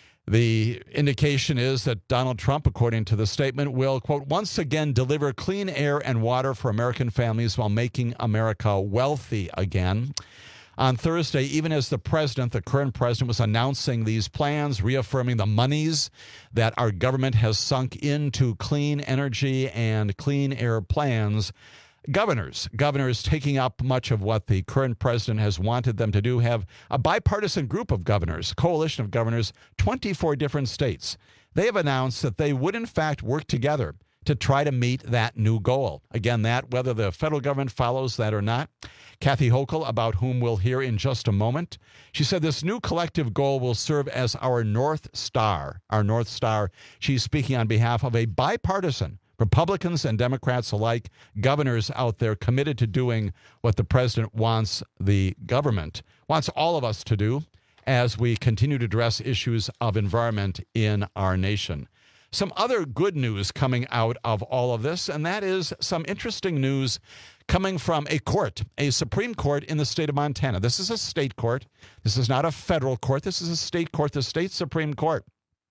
Speaker 15: the indication is that Donald Trump, according to the statement, will, quote, once again deliver clean air and water for American families while making America wealthy again. On Thursday, even as the current president, was announcing these plans, reaffirming the monies that our government has sunk into clean energy and clean air plans, governors taking up much of what the current president has wanted them to do, have a bipartisan group of governors, coalition of governors, 24 different states. They have announced that they would, in fact, work together to try to meet that new goal. Again, that whether the federal government follows that or not. Kathy Hochul, about whom we'll hear in just a moment, she said this new collective goal will serve as our North Star. Our North Star. She's speaking on behalf of a bipartisan, Republicans and Democrats alike, governors out there committed to doing what the president wants the government, wants all of us to do as we continue to address issues of environment in our nation. Some other good news coming out of all of this, and that is some interesting news coming from a Supreme Court in the state of Montana. This is a state court. This is not a federal court. This is a state court, the state Supreme Court.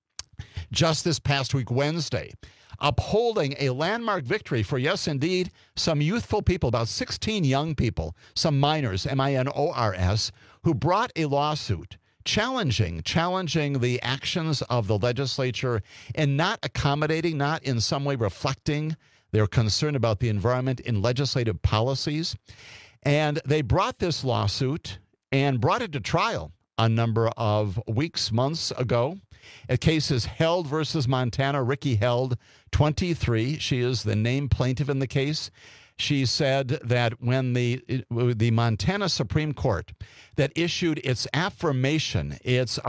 Speaker 15: Just this past week, Wednesday, upholding a landmark victory for, yes, indeed, some youthful people, about 16 young people, some minors, minors, who brought a lawsuit challenging the actions of the legislature and not accommodating, not in some way reflecting their concern about the environment in legislative policies. And they brought this lawsuit and brought it to trial a number of weeks, months ago. A case is Held versus Montana. Ricky Held, 23. She is the named plaintiff in the case. She said that when the Montana Supreme Court that issued its affirmance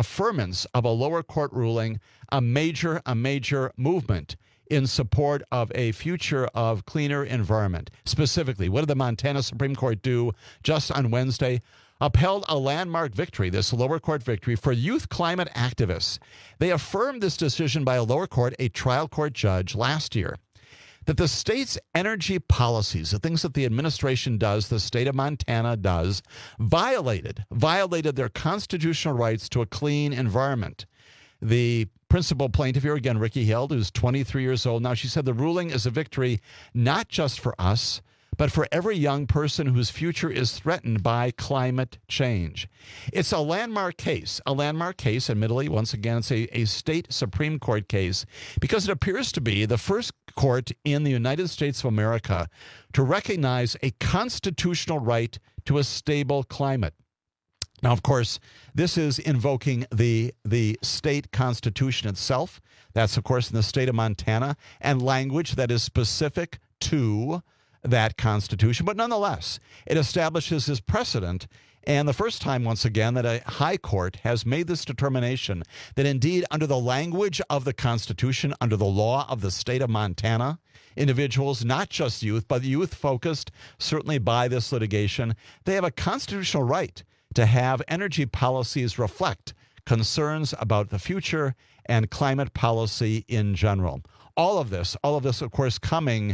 Speaker 15: of a lower court ruling, a major movement in support of a future of cleaner environment. Specifically, what did the Montana Supreme Court do just on Wednesday? Upheld a landmark victory, this lower court victory, for youth climate activists. They affirmed this decision by a lower court, a trial court judge, last year, that the state's energy policies, the things that the administration does, the state of Montana does, violated their constitutional rights to a clean environment. The principal plaintiff here, again, Ricky Held, who's 23 years old now, she said the ruling is a victory not just for us, but for every young person whose future is threatened by climate change. It's a landmark case, admittedly. Once again, it's a state Supreme Court case because it appears to be the first court in the United States of America to recognize a constitutional right to a stable climate. Now, of course, this is invoking the state constitution itself. That's, of course, in the state of Montana, and language that is specific to that constitution. But nonetheless, it establishes this precedent, and the first time, once again, that a high court has made this determination that indeed, under the language of the Constitution, under the law of the state of Montana, individuals, not just youth, but youth focused certainly by this litigation, they have a constitutional right to have energy policies reflect concerns about the future and climate policy in general. All of this, of course, coming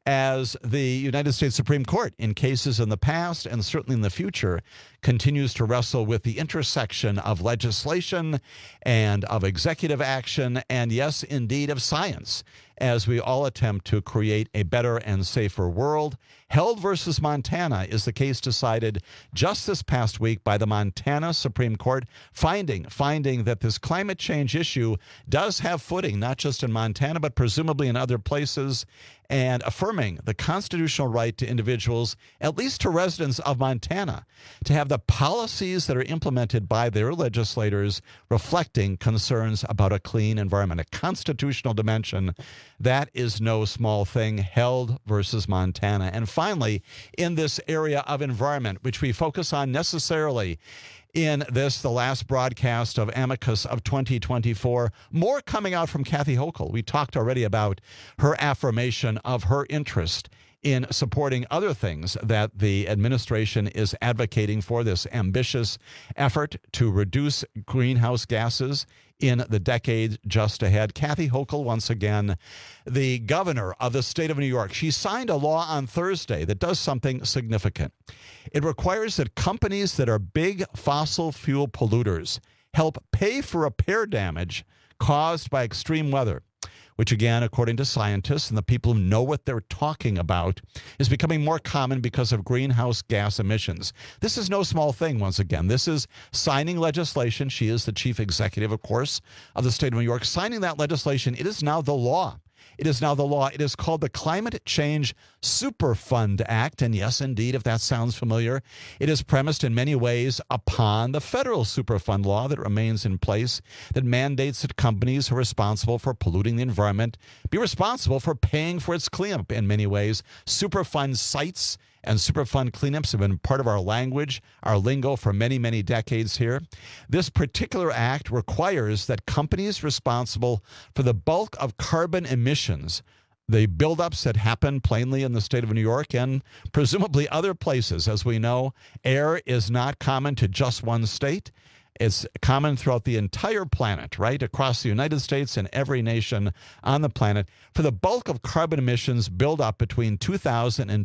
Speaker 15: as the United States Supreme Court, in cases in the past and certainly in the future, continues to wrestle with the intersection of legislation and of executive action and, yes, indeed, of science, as we all attempt to create a better and safer world. Held versus Montana is the case decided just this past week by the Montana Supreme Court, finding that this climate change issue does have footing, not just in Montana, but presumably in other places, and affirming the constitutional right to individuals, at least to residents of Montana, to have the policies that are implemented by their legislators reflecting concerns about a clean environment, a constitutional dimension. That is no small thing. Held versus Montana. And finally, in this area of environment, which we focus on necessarily in this, the last broadcast of Amicus of 2024, more coming out from Kathy Hochul. We talked already about her affirmation of her interest in supporting other things that the administration is advocating for, this ambitious effort to reduce greenhouse gases in the decade just ahead. Kathy Hochul, once again, the governor of the state of New York, she signed a law on Thursday that does something significant. It requires that companies that are big fossil fuel polluters help pay for repair damage caused by extreme weather, which, again, according to scientists and the people who know what they're talking about, is becoming more common because of greenhouse gas emissions. This is no small thing, once again. This is signing legislation. She is the chief executive, of course, of the state of New York. Signing that legislation, it is now the law. It is now the law. It is called the Climate Change Superfund Act. And yes, indeed, if that sounds familiar, it is premised in many ways upon the federal Superfund law that remains in place that mandates that companies who are responsible for polluting the environment be responsible for paying for its cleanup in many ways. Superfund sites and Superfund cleanups have been part of our language, our lingo for many, many decades here. This particular act requires that companies responsible for the bulk of carbon emissions, the buildups that happen plainly in the state of New York and presumably other places. As we know, air is not common to just one state. It's common throughout the entire planet, right? Across the United States and every nation on the planet. For the bulk of carbon emissions build up between 2000 and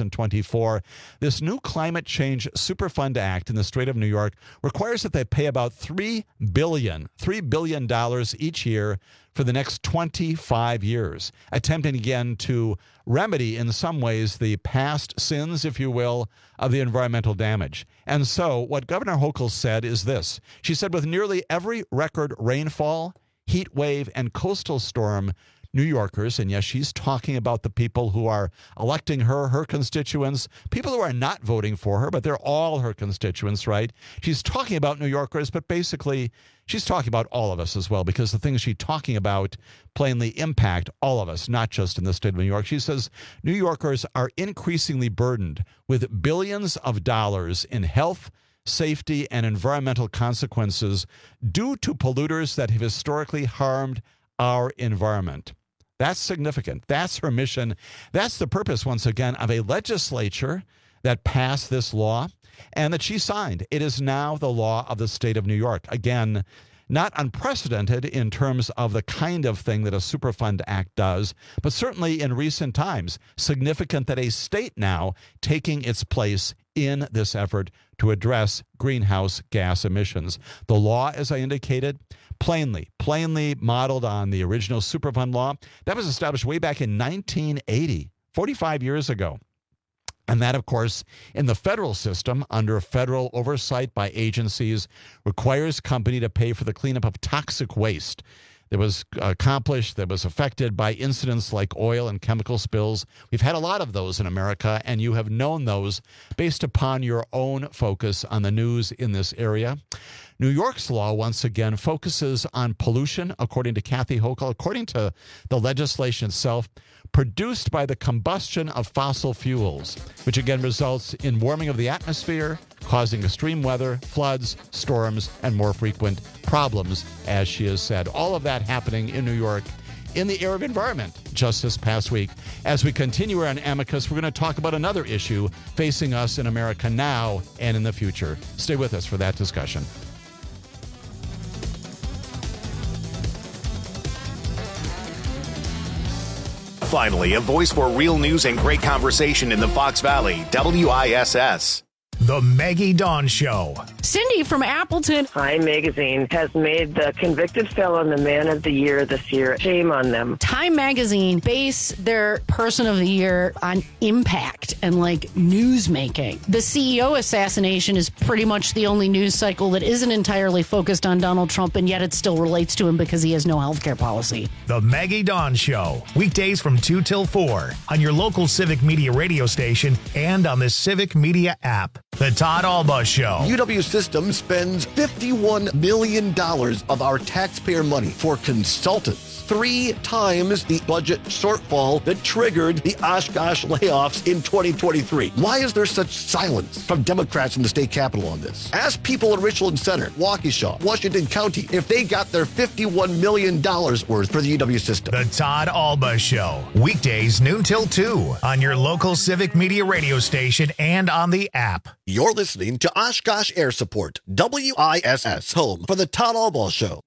Speaker 15: 2024, this new Climate Change Superfund Act in the state of New York requires that they pay about $3 billion each year for the next 25 years, attempting again to remedy in some ways the past sins, if you will, of the environmental damage. And so what Governor Hochul said is this. She said, with nearly every record rainfall, heat wave, and coastal storm, New Yorkers, and yes, she's talking about the people who are electing her, her constituents, people who are not voting for her, but they're all her constituents, right? She's talking about New Yorkers, but basically she's talking about all of us as well, because the things she's talking about plainly impact all of us, not just in the state of New York. She says New Yorkers are increasingly burdened with billions of dollars in health, safety, and environmental consequences due to polluters that have historically harmed our environment. That's significant. That's her mission. That's the purpose, once again, of a legislature that passed this law and that she signed. It is now the law of the state of New York. Again, not unprecedented in terms of the kind of thing that a Superfund Act does, but certainly in recent times, significant that a state now taking its place in this effort to address greenhouse gas emissions. The law, as I indicated, plainly modeled on the original Superfund law that was established way back in 1980, 45 years ago. And that, of course, in the federal system, under federal oversight by agencies, requires company to pay for the cleanup of toxic waste that was affected by incidents like oil and chemical spills. We've had a lot of those in America, and you have known those based upon your own focus on the news in this area. New York's law, once again, focuses on pollution, according to Kathy Hochul. According to the legislation itself, produced by the combustion of fossil fuels, which again results in warming of the atmosphere, causing extreme weather, floods, storms, and more frequent problems, as she has said. All of that happening in New York in the area of environment just this past week. As we continue on Amicus, we're going to talk about another issue facing us in America now and in the future. Stay with us for that discussion.
Speaker 1: Finally, a voice for real news and great conversation in the Fox Valley, WISS. The Maggie Dawn Show.
Speaker 6: Cindy from Appleton. Time Magazine has made the convicted felon the Man of the Year this year. Shame on them. Time Magazine base their Person of the Year on impact and like news making. The CEO assassination is pretty much the only news cycle that isn't entirely focused on Donald Trump, and yet it still relates to him because he has no health care policy.
Speaker 1: The Maggie Dawn Show. Weekdays from 2 till 4 on your local Civic Media radio station and on the Civic Media app. The Todd Alba Show.
Speaker 10: UW Systems spends $51 million of our taxpayer money for consultants. 3 times the budget shortfall that triggered the Oshkosh layoffs in 2023. Why is there such silence from Democrats in the state capitol on this? Ask people in Richland Center, Waukesha, Washington County, if they got their $51 million worth for the UW system.
Speaker 1: The Todd Alba Show. Weekdays noon till 2 on your local Civic Media radio station and on the app.
Speaker 10: You're listening to Oshkosh Air Support, WISS, home for the Todd Alba Show.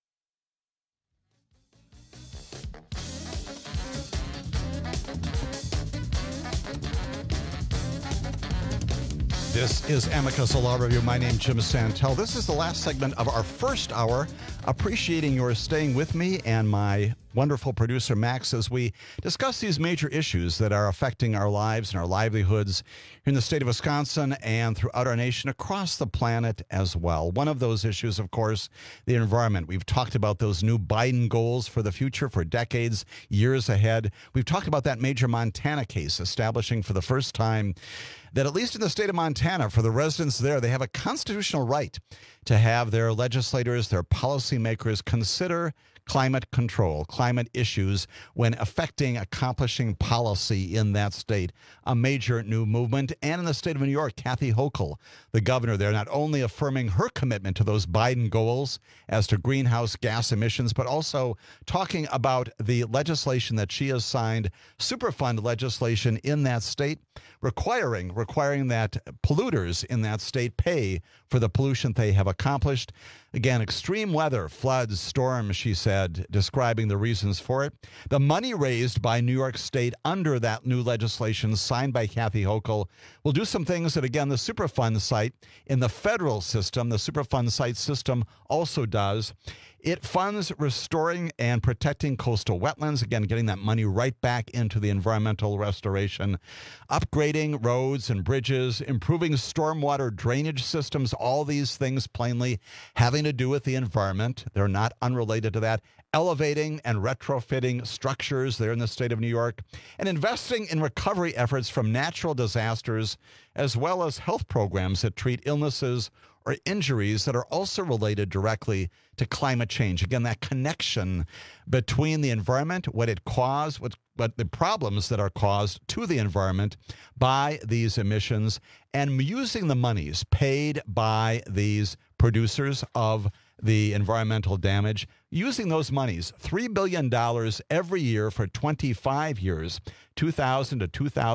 Speaker 15: This is Amicus, a law review. My name's Jim Santel. This is the last segment of our first hour. Appreciating your staying with me and my wonderful producer, Max, as we discuss these major issues that are affecting our lives and our livelihoods here in the state of Wisconsin and throughout our nation, across the planet as well. One of those issues, of course, the environment. We've talked about those new Biden goals for the future for decades, years ahead. We've talked about that major Montana case establishing for the first time that at least in the state of Montana, for the residents there, they have a constitutional right to have their legislators, their policymakers consider climate control, climate issues when affecting accomplishing policy in that state. A major new movement. And in the state of New York, Kathy Hochul, the governor there, not only affirming her commitment to those Biden goals as to greenhouse gas emissions, but also talking about the legislation that she has signed, Superfund legislation in that state, requiring that polluters in that state pay for the pollution they have accomplished. Again, extreme weather, floods, storms, she said, describing the reasons for it. The money raised by New York State under that new legislation signed by Kathy Hochul will do some things that, again, the Superfund site in the federal system, the Superfund site system also does. It funds restoring and protecting coastal wetlands, again, getting that money right back into the environmental restoration, upgrading roads and bridges, improving stormwater drainage systems, all these things plainly having to do with the environment. They're not unrelated to that. Elevating and retrofitting structures there in the state of New York, and investing in recovery efforts from natural disasters, as well as health programs that treat illnesses or injuries that are also related directly to climate change. Again, that connection between the environment, what it caused, what the problems that are caused to the environment by these emissions, and using the monies paid by these producers of the environmental damage, using those monies, $3 billion every year for 25 years, 2000 to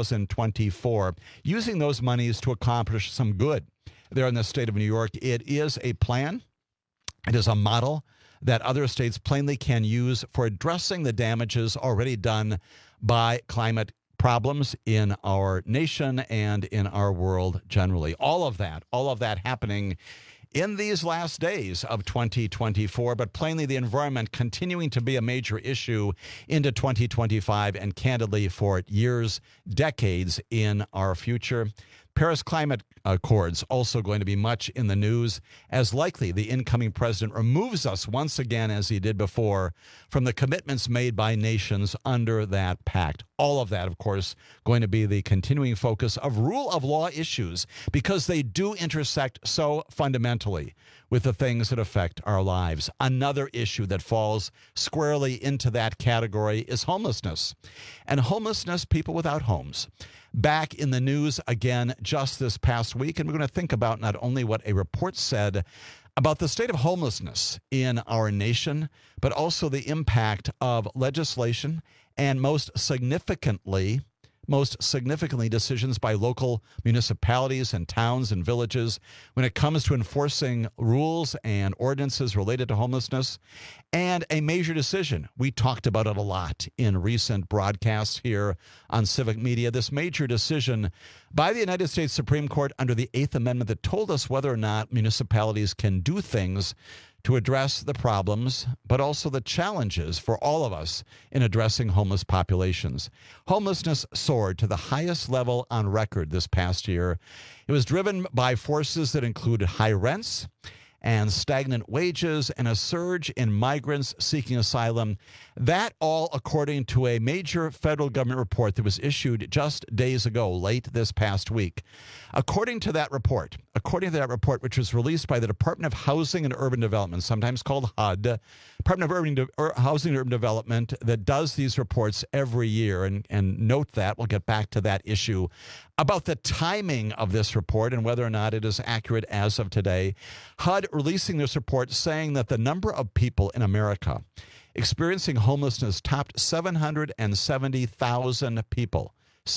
Speaker 15: 2024, using those monies to accomplish some good there in the state of New York. It is a plan. It is a model that other states plainly can use for addressing the damages already done by climate problems in our nation and in our world generally. All of that happening in these last days of 2024, but plainly the environment continuing to be a major issue into 2025 and candidly for years, decades in our future. Paris Climate Accords also going to be much in the news, as likely the incoming president removes us once again, as he did before, from the commitments made by nations under that pact. All of that, of course, going to be the continuing focus of rule of law issues, because they do intersect so fundamentally with the things that affect our lives. Another issue that falls squarely into that category is homelessness. And homelessness, people without homes, back in the news again just this past week. And we're going to think about not only what a report said about the state of homelessness in our nation, but also the impact of legislation and most significantly, decisions by local municipalities and towns and villages when it comes to enforcing rules and ordinances related to homelessness. And a major decision, we talked about it a lot in recent broadcasts here on Civic Media, this major decision by the United States Supreme Court under the Eighth Amendment that told us whether or not municipalities can do things to address the problems, but also the challenges for all of us in addressing homeless populations. Homelessness soared to the highest level on record this past year. It was driven by forces that included high rents and stagnant wages and a surge in migrants seeking asylum. That all according to a major federal government report that was issued just days ago, late this past week. According to that report, which was released by the Department of Housing and Urban Development, sometimes called HUD, Department of Housing and Urban Development, that does these reports every year. And note that, we'll get back to that issue about the timing of this report and whether or not it is accurate as of today. HUD releasing this report saying that the number of people in America experiencing homelessness topped 770,000 people.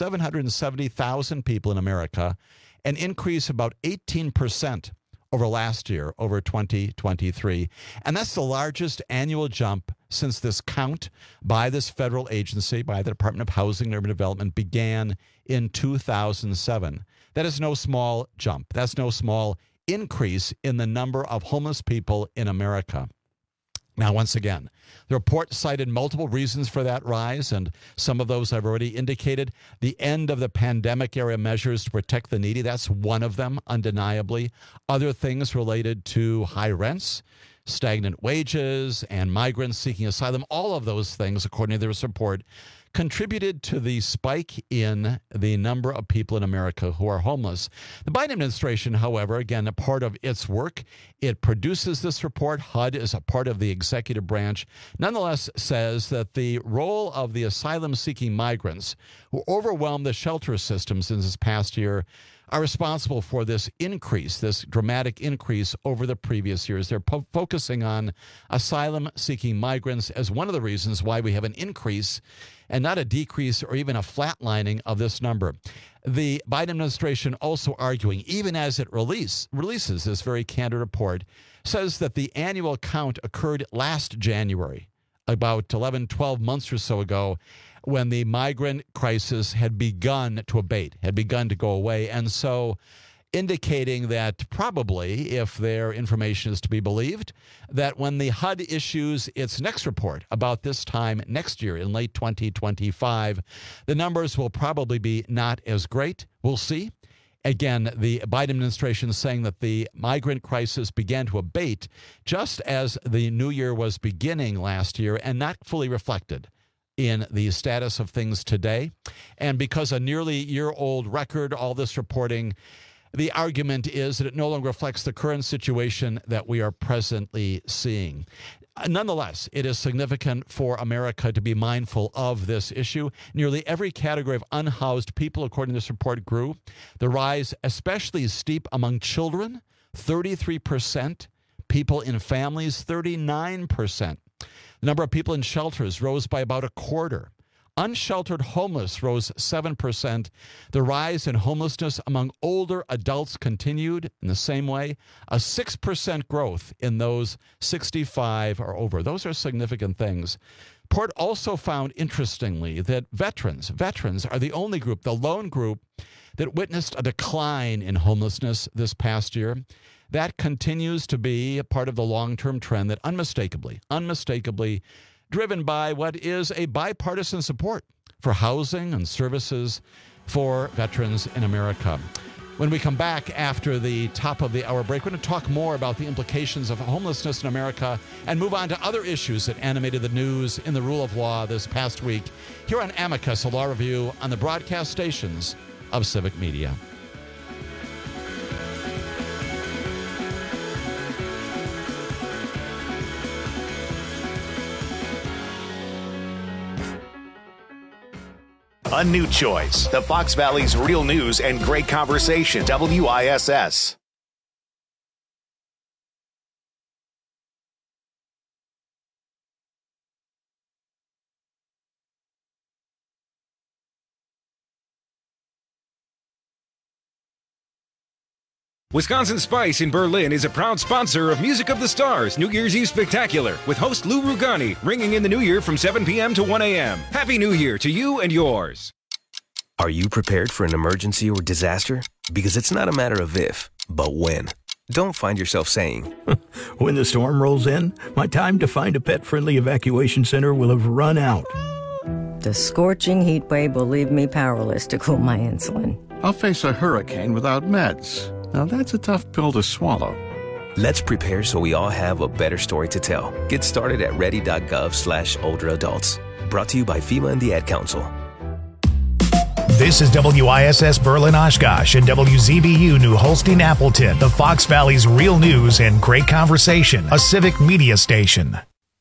Speaker 15: 770,000 people in America, an increase of about 18% over last year, over 2023. And that's the largest annual jump since this count by this federal agency, by the Department of Housing and Urban Development, began in 2007. That is no small jump. That's no small increase in the number of homeless people in America. Now, once again, the report cited multiple reasons for that rise, and some of those I've already indicated. The end of the pandemic-era measures to protect the needy, that's one of them, undeniably. Other things related to high rents, stagnant wages, and migrants seeking asylum, all of those things, according to this report, contributed to the spike in the number of people in America who are homeless. The Biden administration, however, again, a part of its work, it produces this report. HUD is a part of the executive branch, nonetheless says that the role of the asylum-seeking migrants who overwhelmed the shelter systems in this past year are responsible for this increase, this dramatic increase over the previous years. They're focusing on asylum-seeking migrants as one of the reasons why we have an increase and not a decrease or even a flatlining of this number. The Biden administration also arguing, even as it releases this very candid report, says that the annual count occurred last January, about 11, 12 months or so ago, when the migrant crisis had begun to abate, had begun to go away. And so indicating that probably, if their information is to be believed, that when the HUD issues its next report about this time next year in late 2025, the numbers will probably be not as great. We'll see. Again, the Biden administration is saying that the migrant crisis began to abate just as the new year was beginning last year and not fully reflected in the status of things today. And because a nearly year-old record, all this reporting, the argument is that it no longer reflects the current situation that we are presently seeing. Nonetheless, it is significant for America to be mindful of this issue. Nearly every category of unhoused people, according to this report, grew. The rise especially steep among children, 33%. People in families, 39%. The number of people in shelters rose by about a quarter. Unsheltered homeless rose 7%. The rise in homelessness among older adults continued in the same way. A 6% growth in those 65 or over. Those are significant things. Report also found, interestingly, that veterans are the only group, the lone group, that witnessed a decline in homelessness this past year. That continues to be a part of the long-term trend that unmistakably driven by what is a bipartisan support for housing and services for veterans in America. When we come back after the top of the hour break, we're going to talk more about the implications of homelessness in America and move on to other issues that animated the news in the rule of law this past week here on Amicus, a law review on the broadcast stations of Civic Media.
Speaker 1: A new choice. The Fox Valley's real news and great conversation. WISS.
Speaker 8: Wisconsin Spice in Berlin is a proud sponsor of Music of the Stars New Year's Eve Spectacular with host Lou Rugani, ringing in the new year from 7 p.m. to 1 a.m. Happy New Year to you and yours.
Speaker 9: Are you prepared for an emergency or disaster? Because it's not a matter of if, but when. Don't find yourself saying,
Speaker 13: when the storm rolls in, my time to find a pet-friendly evacuation center will have run out.
Speaker 24: The scorching heat wave will leave me powerless to cool my insulin.
Speaker 25: I'll face a hurricane without meds. Now that's a tough pill to swallow.
Speaker 9: Let's prepare so we all have a better story to tell. Get started at ready.gov/older adults. Brought to you by FEMA and the Ad Council.
Speaker 1: This is WISS Berlin Oshkosh and WZBU New Holstein Appleton, the Fox Valley's real news and great conversation, a civic media station.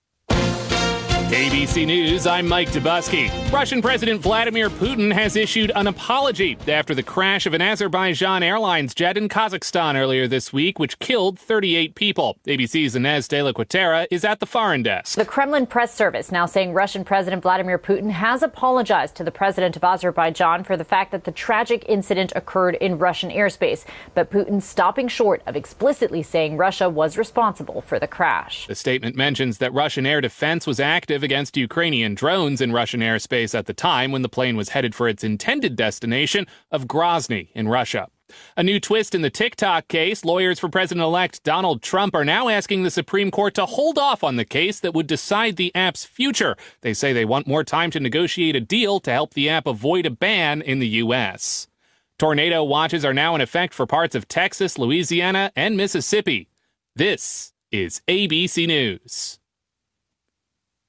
Speaker 2: ABC News, I'm Mike Dubusky. Russian President Vladimir Putin has issued an apology after the crash of an Azerbaijan Airlines jet in Kazakhstan earlier this week, which killed 38 people. ABC's Inez de la Quatera is at the foreign desk.
Speaker 26: The Kremlin press service now saying Russian President Vladimir Putin has apologized to the president of Azerbaijan for the fact that the tragic incident occurred in Russian airspace, but Putin stopping short of explicitly saying Russia was responsible for the crash.
Speaker 2: The statement mentions that Russian air defense was active against Ukrainian drones in Russian airspace at the time when the plane was headed for its intended destination of Grozny in Russia. A new twist in the TikTok case. Lawyers for President-elect Donald Trump are now asking the Supreme Court to hold off on the case that would decide the app's future. They say they want more time to negotiate a deal to help the app avoid a ban in the U.S. Tornado watches are now in effect for parts of Texas, Louisiana, and Mississippi. This is ABC News.